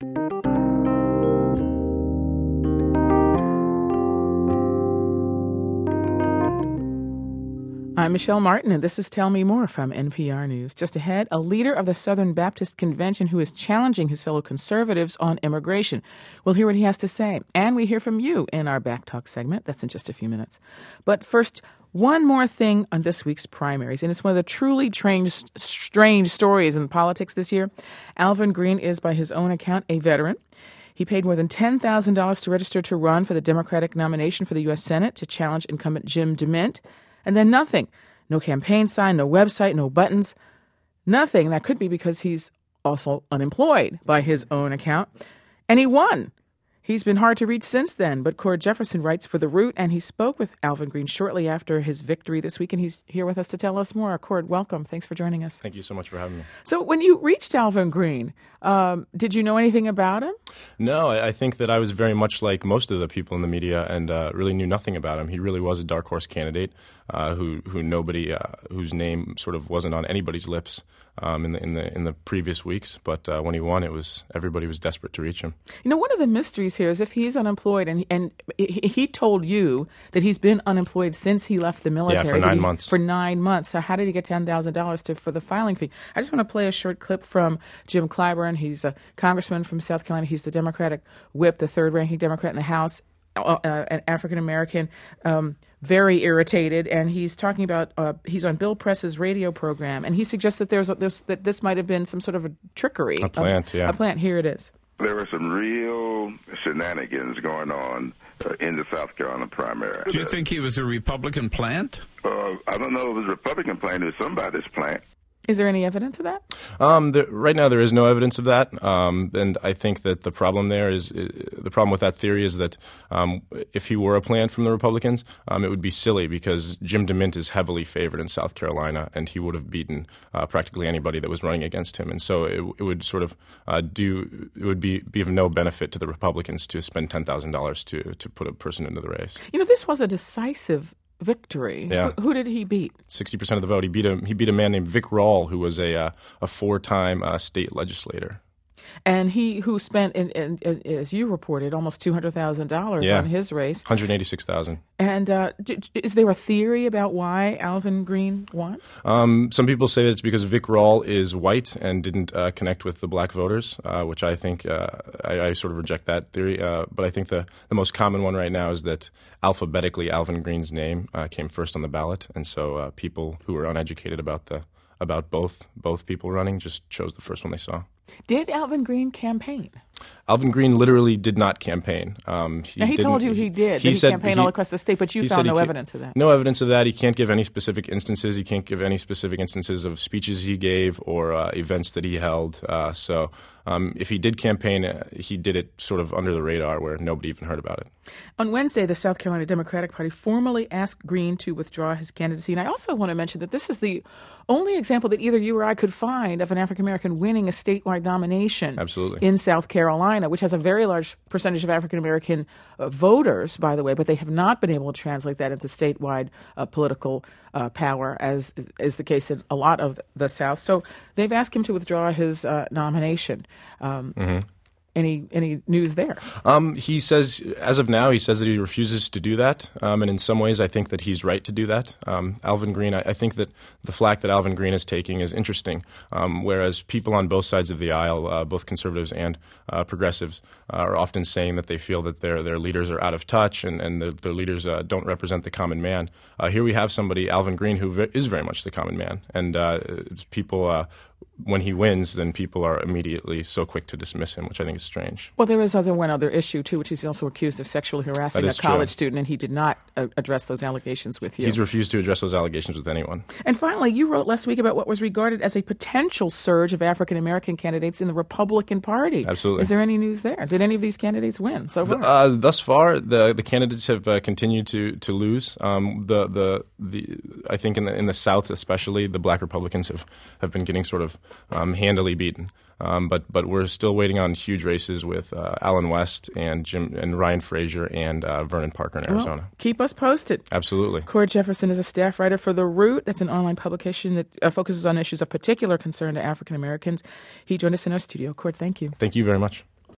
I'm Michelle Martin, and this is Tell Me More from NPR News. Just ahead, a leader of the Southern Baptist Convention who is challenging his fellow conservatives on immigration. We'll hear what he has to say, and we hear from you in our Back Talk segment. That's in just a few minutes. But first, one more thing on this week's primaries, and it's one of the truly strange stories in politics this year. Alvin Green is, by his own account, a veteran. He paid more than $10,000 to register to run for the Democratic nomination for the U.S. Senate to challenge incumbent Jim DeMint. And then nothing. No campaign sign, no website, no buttons, nothing. That could be because he's also unemployed by his own account. And he won. He's been hard to reach since then, but Cord Jefferson writes for The Root, and he spoke with Alvin Green shortly after his victory this week, and he's here with us to tell us more. Cord, welcome. Thanks for joining us. Thank you so much for having me. So when you reached Alvin Green, did you know anything about him? No, I think that I was very much like most of the people in the media and really knew nothing about him. He really was a dark horse candidate whose name sort of wasn't on anybody's lips in the previous weeks. But when he won, everybody was desperate to reach him. You know, one of the mysteries here is if he's unemployed, and he told you that he's been unemployed since he left the military. Yeah, for 9 months. For 9 months. So how did he get $10,000 for the filing fee? I just want to play a short clip from Jim Clyburn. He's a congressman from South Carolina. He's the Democratic whip, the third-ranking Democrat in the House, an African-American, very irritated, and he's talking about he's on Bill Press's radio program, and he suggests that that this might have been some sort of a trickery. A plant, yeah. A plant. Here it is. There were some real shenanigans going on in the South Carolina primary. Do you think he was a Republican plant? I don't know if it was a Republican plant. It was somebody's plant. Is there any evidence of that? Right now, there is no evidence of that, and I think that the problem with that theory is that if he were a plant from the Republicans, it would be silly because Jim DeMint is heavily favored in South Carolina, and he would have beaten practically anybody that was running against him, and so it would sort of be of no benefit to the Republicans to spend $10,000 to put a person into the race. You know, this was a decisive victory. Yeah. Who did he beat? 60% of the vote. He beat a man named Vic Rawle, who was a 4-time state legislator. And he who spent, as you reported, almost $200,000 on his race. $186,000. And is there a theory about why Alvin Green won? Some people say that it's because Vic Rawle is white and didn't connect with the black voters, which I think I sort of reject that theory. But I think the most common one right now is that alphabetically Alvin Green's name came first on the ballot, and so people who were uneducated about both people running just chose the first one they saw. Did Alvin Green campaign? Alvin Green literally did not campaign. He told you he did. He campaigned all across the state, but you found no evidence of that. No evidence of that. He can't give any specific instances. He can't give any specific instances of speeches he gave or events that he held. So if he did campaign, he did it sort of under the radar where nobody even heard about it. On Wednesday, the South Carolina Democratic Party formally asked Green to withdraw his candidacy. And I also want to mention that this is the only example that either you or I could find of an African-American winning a statewide nomination. Absolutely. In South Carolina, which has a very large percentage of African-American voters, by the way, but they have not been able to translate that into statewide political power, as is the case in a lot of the South. So they've asked him to withdraw his nomination. Any news there? He says, as of now, he says that he refuses to do that. And in some ways, I think that he's right to do that. Alvin Green, I think that the flack that Alvin Green is taking is interesting, whereas people on both sides of the aisle, both conservatives and progressives, are often saying that they feel that their leaders are out of touch and their leaders don't represent the common man. Here we have somebody, Alvin Green, who is very much the common man. And people... when he wins, then people are immediately so quick to dismiss him, which I think is strange. Well, there is one other issue, too, which he's also accused of sexually harassing a college student, and he did not address those allegations with you. He's refused to address those allegations with anyone. And finally, you wrote last week about what was regarded as a potential surge of African-American candidates in the Republican Party. Absolutely. Is there any news there? Did any of these candidates win so far? Thus far, the candidates have continued to lose. I think in the South especially, the black Republicans have been getting sort of handily beaten. But we're still waiting on huge races with Allen West and Ryan Frazier and Vernon Parker in Arizona. Well, keep us posted. Absolutely. Cord Jefferson is a staff writer for The Root. That's an online publication that focuses on issues of particular concern to African Americans. He joined us in our studio. Cord, thank you. Thank you very much.